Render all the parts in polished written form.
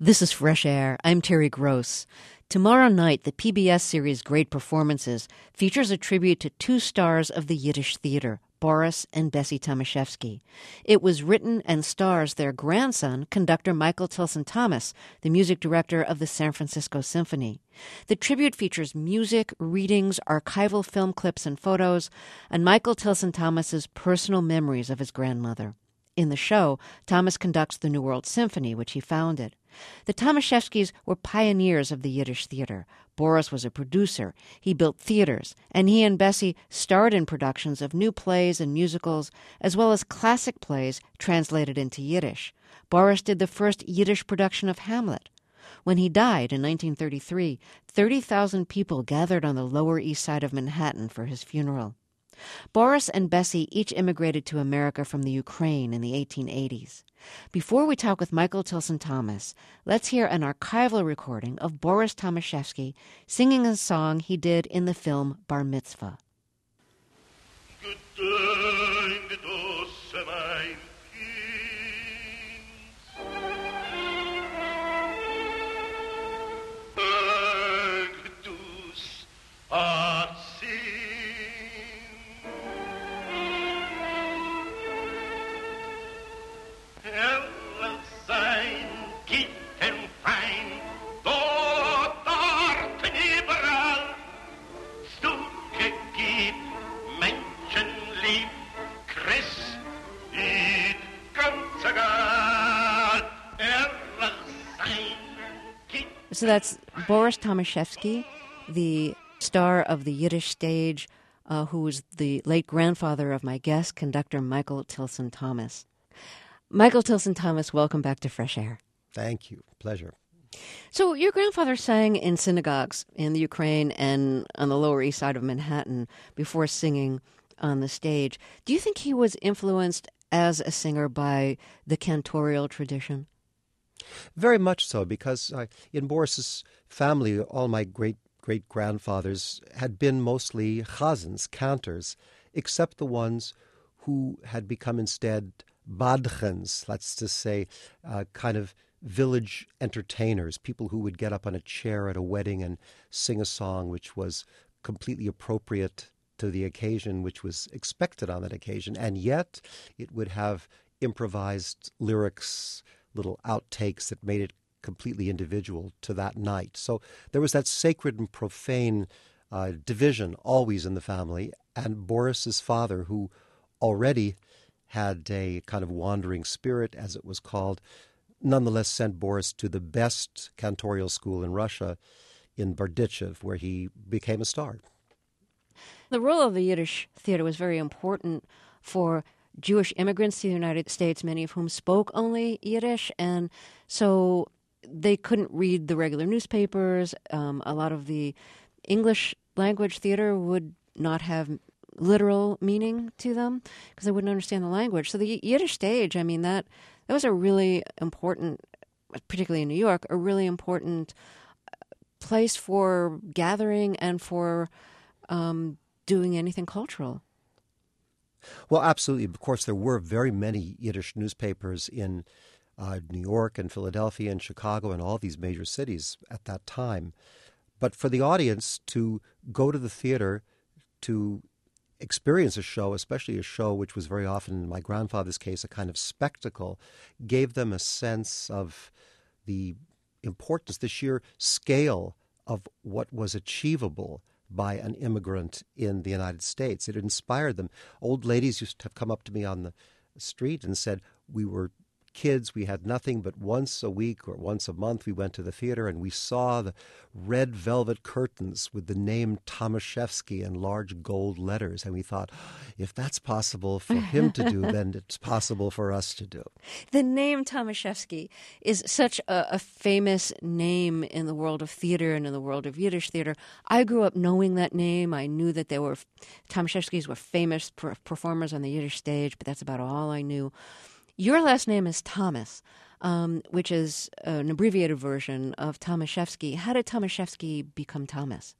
This is Fresh Air. I'm Terry Gross. Tomorrow night, the PBS series Great Performances features a tribute to two stars of the Yiddish theater, Boris and Bessie Tomaszewski. It was written and stars their grandson, conductor Michael Tilson Thomas, the music director of the San Francisco Symphony. The tribute features music, readings, archival film clips and photos, and Michael Tilson Thomas's personal memories of his grandmother. In the show, Thomas conducts the New World Symphony, which he founded. The Tomaszewskis were pioneers of the Yiddish theater. Boris was a producer. He built theaters, and he and Bessie starred in productions of new plays and musicals, as well as classic plays translated into Yiddish. Boris did the first Yiddish production of Hamlet. When he died in 1933, 30,000 people gathered on the Lower East Side of Manhattan for his funeral. Boris and Bessie each immigrated to America from the Ukraine in the 1880s. Before we talk with Michael Tilson Thomas, let's hear an archival recording of Boris Tomaszewski singing a song he did in the film Bar Mitzvah. So that's Boris Tomaszewski, the star of the Yiddish stage, who was the late grandfather of my guest, conductor Michael Tilson Thomas. Michael Tilson Thomas, welcome back to Fresh Air. Thank you. Pleasure. So your grandfather sang in synagogues in the Ukraine and on the Lower East Side of Manhattan before singing on the stage. Do you think he was influenced as a singer by the cantorial tradition? Very much so, because in Boris's family, all my great-grandfathers had been mostly chazans, cantors, except the ones who had become instead badchens, let's just say, kind of village entertainers, people who would get up on a chair at a wedding and sing a song which was completely appropriate to the occasion, which was expected on that occasion, and yet it would have improvised lyrics, little outtakes that made it completely individual to that night. So there was that sacred and profane division always in the family, and Boris's father, who already had a kind of wandering spirit, as it was called, nonetheless sent Boris to the best cantorial school in Russia, in Berdichev, where he became a star. The role of the Yiddish theater was very important for Jewish immigrants to the United States, many of whom spoke only Yiddish, and so they couldn't read the regular newspapers. A lot of the English language theater would not have literal meaning to them because they wouldn't understand the language. So the Yiddish stage, I mean, that was a really important, particularly in New York, a really important place for gathering and for doing anything cultural. Well, absolutely. Of course, there were very many Yiddish newspapers in New York and Philadelphia and Chicago and all these major cities at that time. But for the audience to go to the theater to experience a show, especially a show which was very often, in my grandfather's case, a kind of spectacle, gave them a sense of the importance, the sheer scale of what was achievable by an immigrant in the United States. It inspired them. Old ladies used to have come up to me on the street and said, we were kids, we had nothing, but once a week or once a month we went to the theater and we saw the red velvet curtains with the name Tomaszewski in large gold letters. And we thought, if that's possible for him to do, then it's possible for us to do. The name Tomaszewski is such a famous name in the world of theater and in the world of Yiddish theater. I grew up knowing that name. I knew that Tomaszewskis were famous performers on the Yiddish stage, but that's about all I knew. Your last name is Thomas, which is an abbreviated version of Tomaszewski. How did Tomaszewski become Thomas?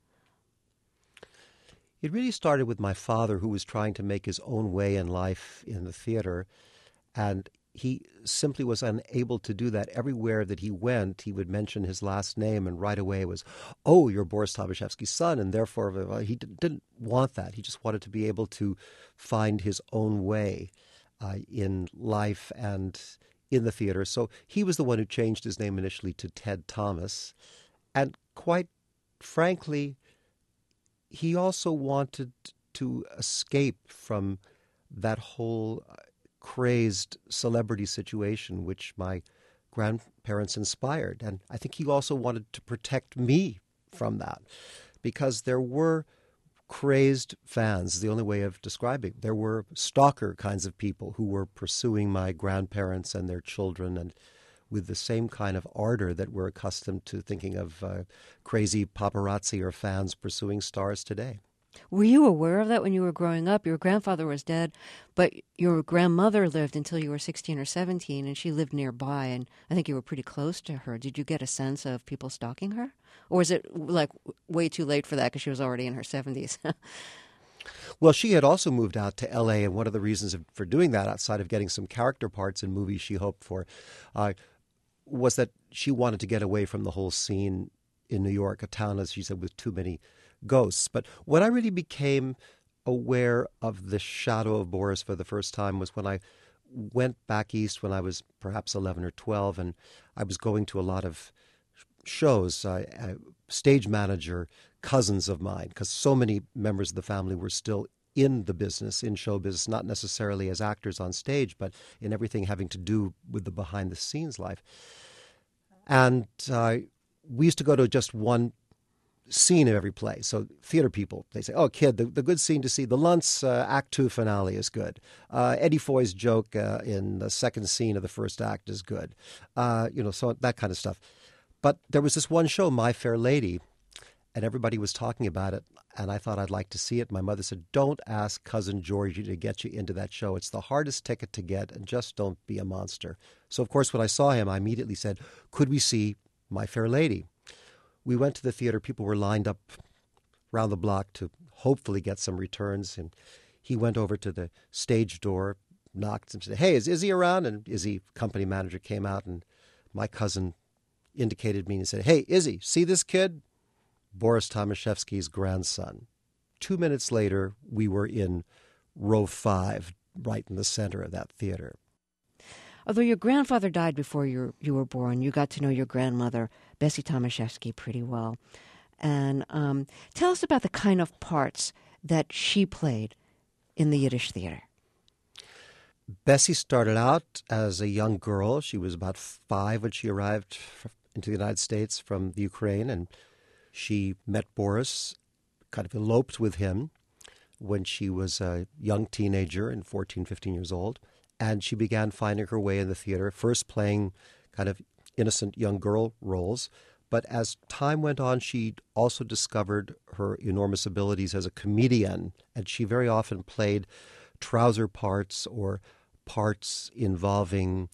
It really started with my father, who was trying to make his own way in life in the theater. And he simply was unable to do that. Everywhere that he went, he would mention his last name, and right away it was, oh, you're Boris Tomaszewski's son, and therefore he didn't want that. He just wanted to be able to find his own way in life and in the theater. So he was the one who changed his name initially to Ted Thomas. And quite frankly, he also wanted to escape from that whole crazed celebrity situation which my grandparents inspired. And I think he also wanted to protect me from that, because there were crazed fans, the only way of describing. There were stalker kinds of people who were pursuing my grandparents and their children, and with the same kind of ardor that we're accustomed to thinking of crazy paparazzi or fans pursuing stars today. Were you aware of that when you were growing up? Your grandfather was dead, but your grandmother lived until you were 16 or 17, and she lived nearby, and I think you were pretty close to her. Did you get a sense of people stalking her? Or was it like way too late for that because she was already in her 70s? Well, she had also moved out to L.A., and one of the reasons for doing that, outside of getting some character parts in movies she hoped for, was that she wanted to get away from the whole scene in New York, a town, as she said, with too many ghosts. But when I really became aware of the shadow of Boris for the first time was when I went back east when I was perhaps 11 or 12, and I was going to a lot of shows, stage manager cousins of mine, because so many members of the family were still in the business, in show business, not necessarily as actors on stage, but in everything having to do with the behind-the-scenes life. And we used to go to just one scene of every play. So theater people, they say, oh, kid, the good scene to see, the Luntz Act 2 finale is good. Eddie Foy's joke in the second scene of the first act is good. So that kind of stuff. But there was this one show, My Fair Lady, and everybody was talking about it, and I thought I'd like to see it. My mother said, don't ask Cousin Georgie to get you into that show. It's the hardest ticket to get, and just don't be a monster. So, of course, when I saw him, I immediately said, could we see My Fair Lady? We went to the theater. People were lined up around the block to hopefully get some returns, and he went over to the stage door, knocked, and said, hey, is Izzy around? And Izzy, company manager, came out, and my cousin indicated me and said, hey, Izzy, see this kid? Boris Tomaszewski's grandson. 2 minutes later, we were in row 5, right in the center of that theater. Although your grandfather died before you were born, you got to know your grandmother, Bessie Tomaszewski, pretty well. And tell us about the kind of parts that she played in the Yiddish theater. Bessie started out as a young girl. She was about 5 when she arrived into the United States from the Ukraine, and she met Boris, kind of eloped with him when she was a young teenager and 14, 15 years old. And she began finding her way in the theater, first playing kind of innocent young girl roles. But as time went on, she also discovered her enormous abilities as a comedian. And she very often played trouser parts or parts involving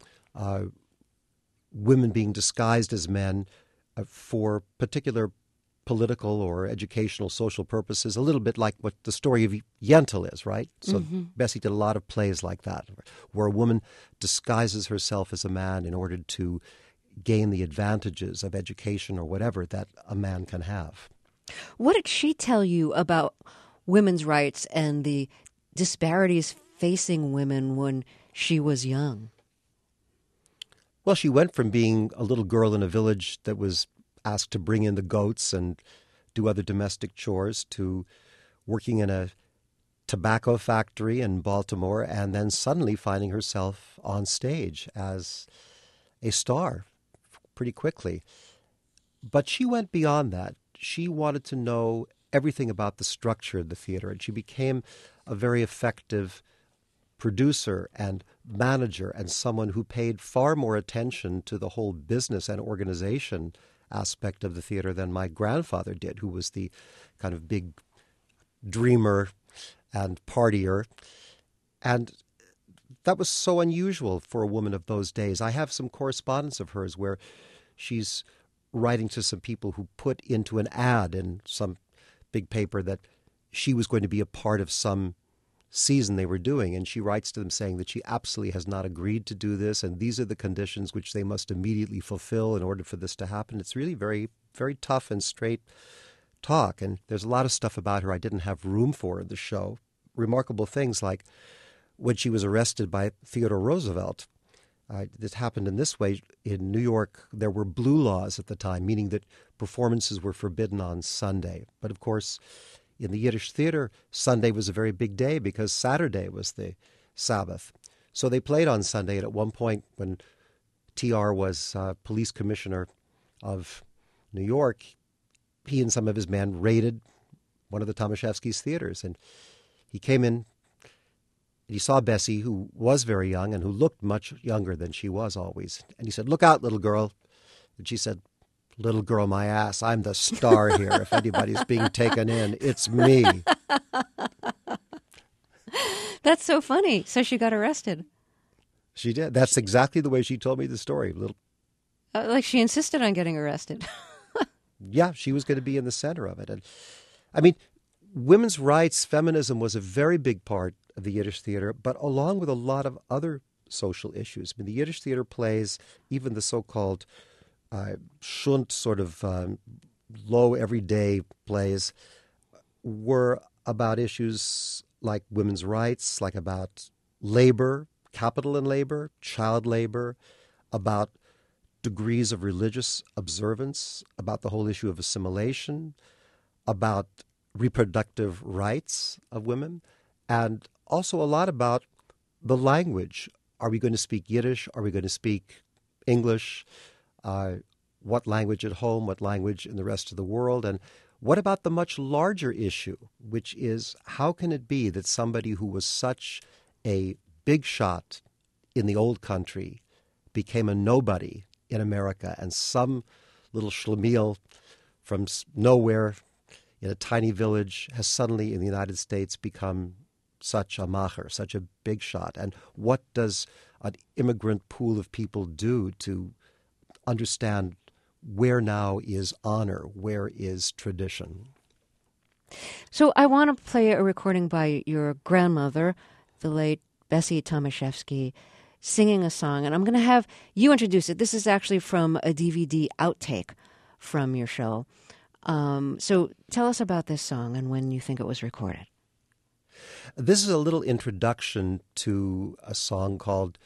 women being disguised as men for particular political or educational, social purposes, a little bit like what the story of Yentl is, right? So Bessie did a lot of plays like that, where a woman disguises herself as a man in order to gain the advantages of education or whatever that a man can have. What did she tell you about women's rights and the disparities facing women when she was young? Well, she went from being a little girl in a village that was asked to bring in the goats and do other domestic chores to working in a tobacco factory in Baltimore, and then suddenly finding herself on stage as a star pretty quickly. But she went beyond that. She wanted to know everything about the structure of the theater, and she became a very effective producer and manager and someone who paid far more attention to the whole business and organization aspect of the theater than my grandfather did, who was the kind of big dreamer and partier. And that was so unusual for a woman of those days. I have some correspondence of hers where she's writing to some people who put into an ad in some big paper that she was going to be a part of some season they were doing. And she writes to them saying that she absolutely has not agreed to do this, and these are the conditions which they must immediately fulfill in order for this to happen. It's really very, very tough and straight talk. And there's a lot of stuff about her I didn't have room for in the show. Remarkable things like when she was arrested by Theodore Roosevelt. This happened in this way. In New York, there were blue laws at the time, meaning that performances were forbidden on Sunday. But of course, in the Yiddish theater, Sunday was a very big day because Saturday was the Sabbath. So they played on Sunday, and at one point when T.R. was police commissioner of New York, he and some of his men raided one of the Tomaszewski's theaters. And he came in, and he saw Bessie, who was very young and who looked much younger than she was always. And he said, "Look out, little girl." And she said, "Little girl, my ass. I'm the star here. If anybody's being taken in, it's me." That's so funny. So she got arrested. She did. That's exactly the way she told me the story. Like she insisted on getting arrested. Yeah, she was going to be in the center of it. And I mean, women's rights, feminism was a very big part of the Yiddish theater, but along with a lot of other social issues. I mean, the Yiddish theater plays, even the so-called shunt, sort of low everyday plays, were about issues like women's rights, like about labor, capital and labor, child labor, about degrees of religious observance, about the whole issue of assimilation, about reproductive rights of women, and also a lot about the language. Are we going to speak Yiddish? Are we going to speak English? What language at home? What language in the rest of the world? And what about the much larger issue, which is how can it be that somebody who was such a big shot in the old country became a nobody in America, and some little schlemiel from nowhere in a tiny village has suddenly in the United States become such a macher, such a big shot? And what does an immigrant pool of people do to understand where now is honor, where is tradition? So I want to play a recording by your grandmother, the late Bessie Tomaszewski, singing a song, and I'm going to have you introduce it. This is actually from a DVD outtake from your show. So tell us about this song and when you think it was recorded. This is a little introduction to a song called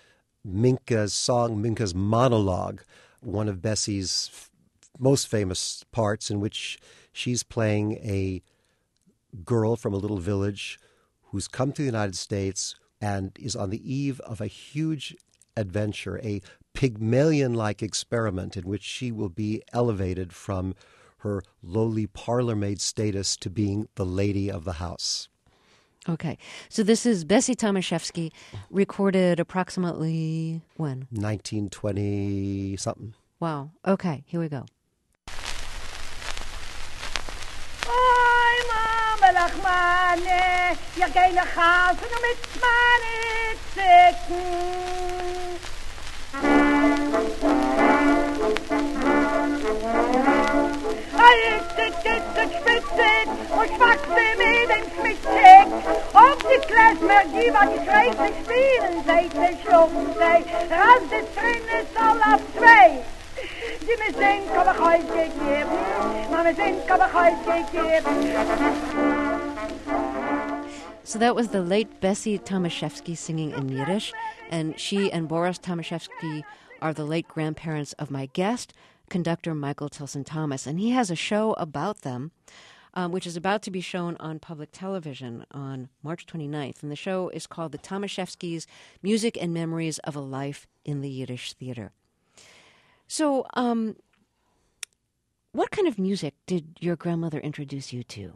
Minka's Monologue, one of Bessie's most famous parts, in which she's playing a girl from a little village who's come to the United States and is on the eve of a huge adventure, a Pygmalion-like experiment in which she will be elevated from her lowly parlor-maid status to being the lady of the house. Okay. So this is Bessie Tomaszewski, recorded approximately when? 1920-something. Wow. Okay, here we go. Lachmane, ja keine Hasen mit meine Zicken. Alle Zicken spitzen und schwachsen mit dem Schmitzig. Auf die Klezmer, die was schrecklich spielen, seid ihr schlucken, sei, rast es drin ist all auf zwei. Die mir sind, kann ich euch gegeben, Mama sind, kann ich euch gegeben. So that was the late Bessie Tomaszewski singing in Yiddish, and she and Boris Tomaszewski are the late grandparents of my guest, conductor Michael Tilson Thomas, and he has a show about them, which is about to be shown on public television on March 29th, and the show is called The Tomaszewskis, Music and Memories of a Life in the Yiddish Theater. So, what kind of music did your grandmother introduce you to?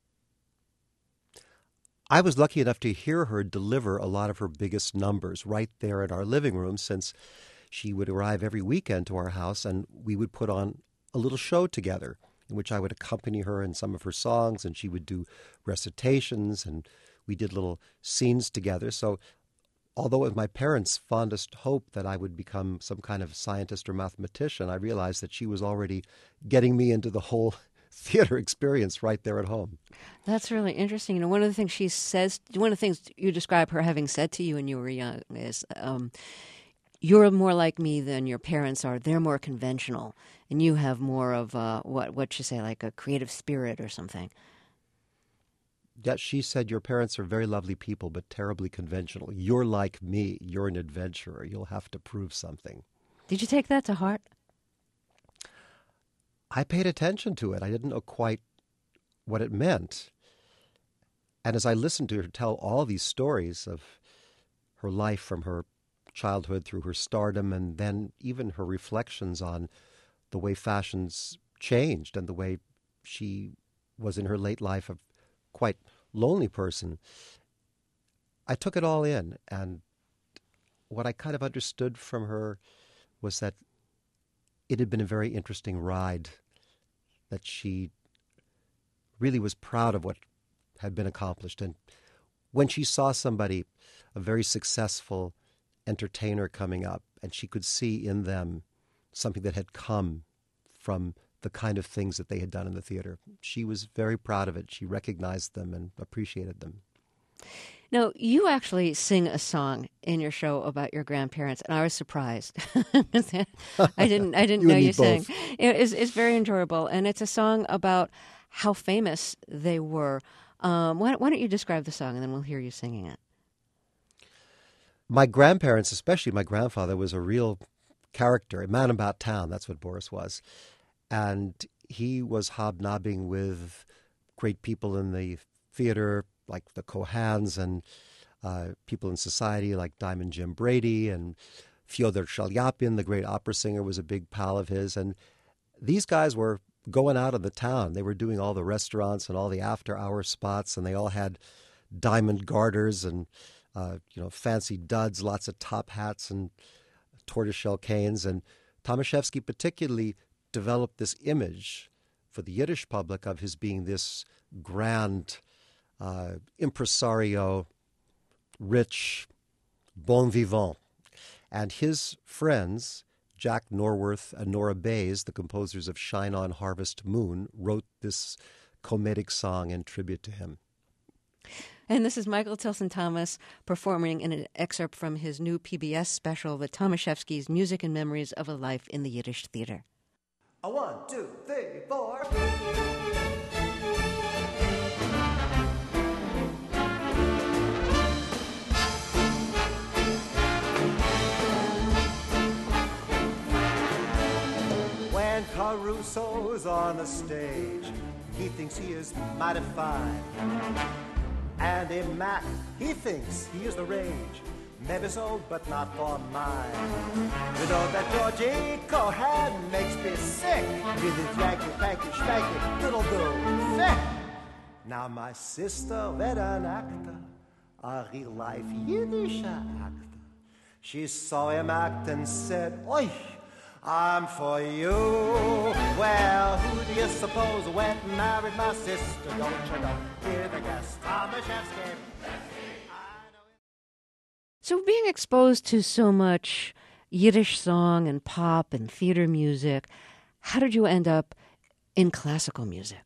I was lucky enough to hear her deliver a lot of her biggest numbers right there in our living room, since she would arrive every weekend to our house and we would put on a little show together in which I would accompany her in some of her songs, and she would do recitations, and we did little scenes together. So although it was my parents' fondest hope that I would become some kind of scientist or mathematician, I realized that she was already getting me into the whole theater experience right there at home. That's really interesting. You know, one of the things she says, one of the things you describe her having said to you when you were young is, "You're more like me than your parents are. They're more conventional, and you have more of what you say, like a creative spirit or something." Yet she said, your parents are very lovely people, but terribly conventional. You're like me. You're an adventurer. You'll have to prove something. Did you take that to heart? I paid attention to it. I didn't know quite what it meant. And as I listened to her tell all these stories of her life from her childhood through her stardom, and then even her reflections on the way fashions changed and the way she was in her late life a quite lonely person, I took it all in. And what I kind of understood from her was that it had been a very interesting ride, that she really was proud of what had been accomplished. And when she saw somebody, a very successful entertainer coming up, and she could see in them something that had come from the kind of things that they had done in the theater, she was very proud of it. She recognized them and appreciated them. Now, you actually sing a song in your show about your grandparents, and I was surprised. I didn't know you sang. It's very enjoyable, and it's a song about how famous they were. Why don't you describe the song, and then we'll hear you singing it. My grandparents, especially my grandfather, was a real character, a man about town. That's what Boris was. And he was hobnobbing with great people in the theater, like the Cohans, and people in society like Diamond Jim Brady, and Fyodor Shaliapin, the great opera singer, was a big pal of his. And these guys were going out of the town. They were doing all the restaurants and all the after-hour spots, and they all had diamond garters and fancy duds, lots of top hats and tortoiseshell canes. And Tomaszewski particularly developed this image for the Yiddish public of his being this grand impresario, rich, bon vivant. And his friends, Jack Norworth and Nora Bayes, the composers of Shine On Harvest Moon, wrote this comedic song in tribute to him. And this is Michael Tilson Thomas performing in an excerpt from his new PBS special, The Tomaszewski's Music and Memories of a Life in the Yiddish Theater. 1, 2, 3, 4. When Caruso's on the stage, he thinks he is mighty fine. And in Mac, he thinks he is the rage. Maybe so, but not for mine. You know that Georgie Cohan makes me sick with his yanky, panky, schmanky, little dude, thick. Now my sister, read an actor, a real-life Yiddish actor. She saw him act and said, "Oi, I'm for you." Well, who do you suppose went and married my sister? Don't you know? Hear the guest, Tomaszewski. So being exposed to so much Yiddish song and pop and theater music, how did you end up in classical music?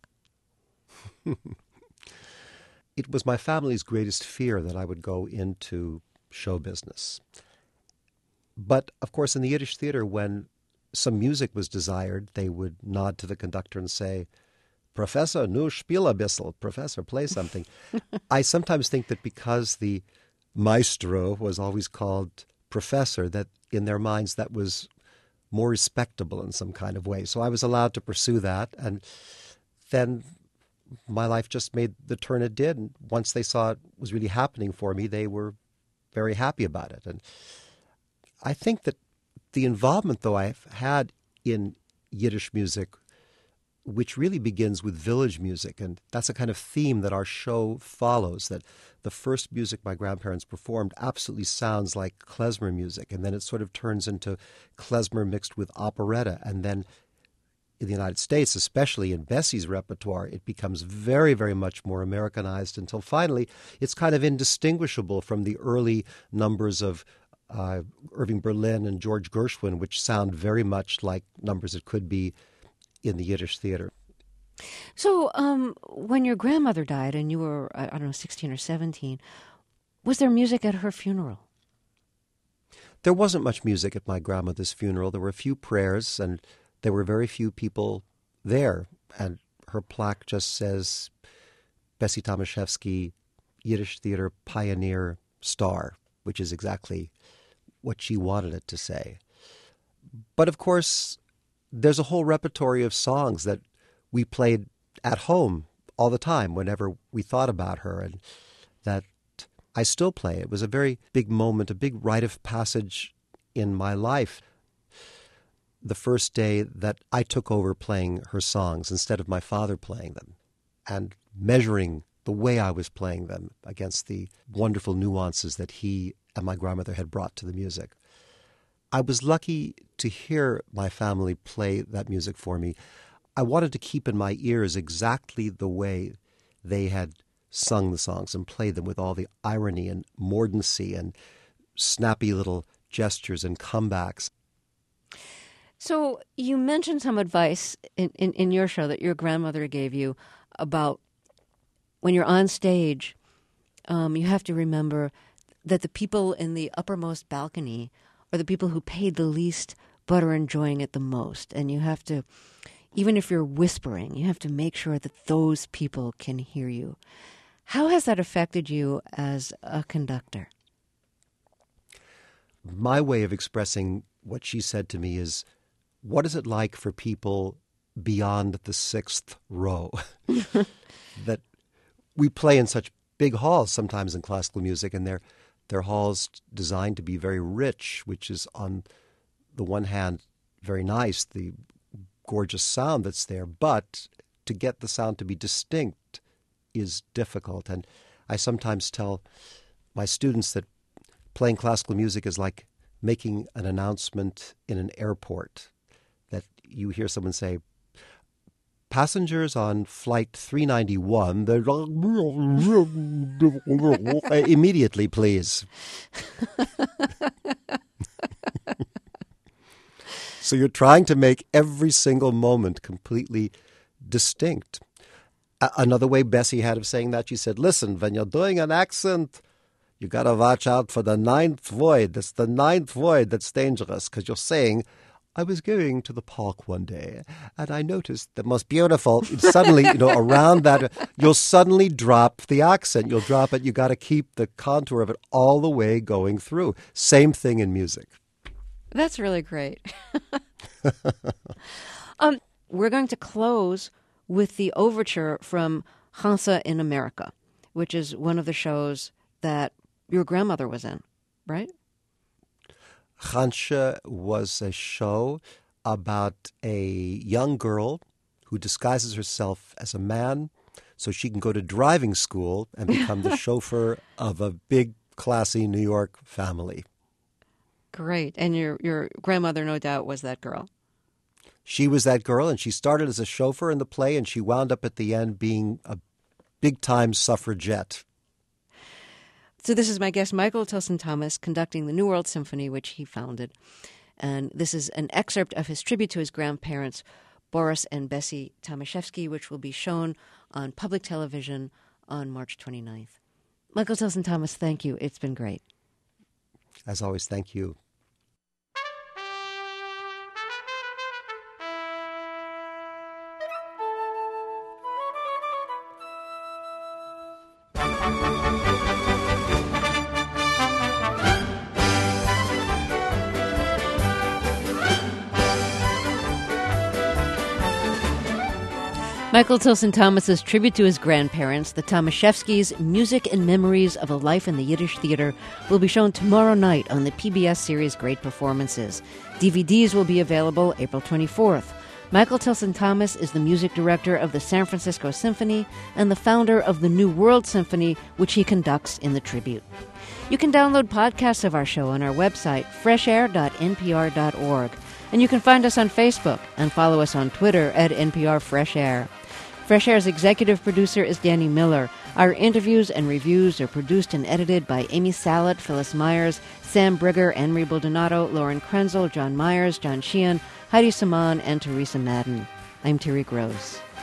It was my family's greatest fear that I would go into show business. But, of course, in the Yiddish theater, when some music was desired, they would nod to the conductor and say, "Professor, nu spiel a bissel. Professor, play something." I sometimes think that because the maestro was always called professor, that in their minds that was more respectable in some kind of way. So I was allowed to pursue that, and then my life just made the turn it did. And once they saw it was really happening for me, they were very happy about it. And I think that the involvement, though, I've had in Yiddish music, which really begins with village music, and that's a kind of theme that our show follows, that the first music my grandparents performed absolutely sounds like klezmer music, and then it sort of turns into klezmer mixed with operetta, and then in the United States, especially in Bessie's repertoire, it becomes very, very much more Americanized until finally it's kind of indistinguishable from the early numbers of Irving Berlin and George Gershwin, which sound very much like numbers that could be in the Yiddish theater. So, when your grandmother died and you were, I don't know, 16 or 17, was there music at her funeral? There wasn't much music at my grandmother's funeral. There were a few prayers, and there were very few people there. And her plaque just says, Bessie Tomaszewski, Yiddish Theater Pioneer Star, which is exactly what she wanted it to say. But of course, there's a whole repertory of songs that we played at home all the time whenever we thought about her, and that I still play. It was a very big moment, a big rite of passage in my life. The first day that I took over playing her songs instead of my father playing them, and measuring the way I was playing them against the wonderful nuances that he and my grandmother had brought to the music. I was lucky to hear my family play that music for me. I wanted to keep in my ears exactly the way they had sung the songs and played them, with all the irony and mordancy and snappy little gestures and comebacks. So you mentioned some advice in your show that your grandmother gave you about when you're on stage, you have to remember that the people in the uppermost balcony are the people who paid the least but are enjoying it the most. And you have to, even if you're whispering, you have to make sure that those people can hear you. How has that affected you as a conductor? My way of expressing what she said to me is, what is it like for people beyond the sixth row? That we play in such big halls sometimes in classical music, and they're halls designed to be very rich, which is on the one hand very nice, the gorgeous sound that's there, but to get the sound to be distinct is difficult. And I sometimes tell my students that playing classical music is like making an announcement in an airport, that you hear someone say, passengers on flight 391, immediately, please. So you're trying to make every single moment completely distinct. Another way Bessie had of saying that, she said, listen, when you're doing an accent, you got to watch out for the ninth void. It's the ninth void that's dangerous, because you're saying, I was going to the park one day and I noticed the most beautiful, suddenly, around that, you'll suddenly drop the accent. You'll drop it. You got to keep the contour of it all the way going through. Same thing in music. That's really great. We're going to close with the overture from Hansa in America, which is one of the shows that your grandmother was in, right? Hansa was a show about a young girl who disguises herself as a man so she can go to driving school and become the chauffeur of a big, classy New York family. Great. And your grandmother, no doubt, was that girl. She was that girl, and she started as a chauffeur in the play, and she wound up at the end being a big-time suffragette. So this is my guest, Michael Tilson Thomas, conducting the New World Symphony, which he founded. And this is an excerpt of his tribute to his grandparents, Boris and Bessie Tomaszewski, which will be shown on public television on March 29th. Michael Tilson Thomas, thank you. It's been great. As always, thank you. Michael Tilson Thomas's tribute to his grandparents, the Tomaszewskis' Music and Memories of a Life in the Yiddish Theater, will be shown tomorrow night on the PBS series Great Performances. DVDs will be available April 24th. Michael Tilson Thomas is the music director of the San Francisco Symphony and the founder of the New World Symphony, which he conducts in the tribute. You can download podcasts of our show on our website, freshair.npr.org. And you can find us on Facebook and follow us on Twitter at NPR Fresh Air. Fresh Air's executive producer is Danny Miller. Our interviews and reviews are produced and edited by Amy Salet, Phyllis Myers, Sam Brigger, Anne-Marie Baldonado, Lauren Krenzel, John Myers, John Sheehan, Heidi Saman, and Teresa Madden. I'm Terry Gross.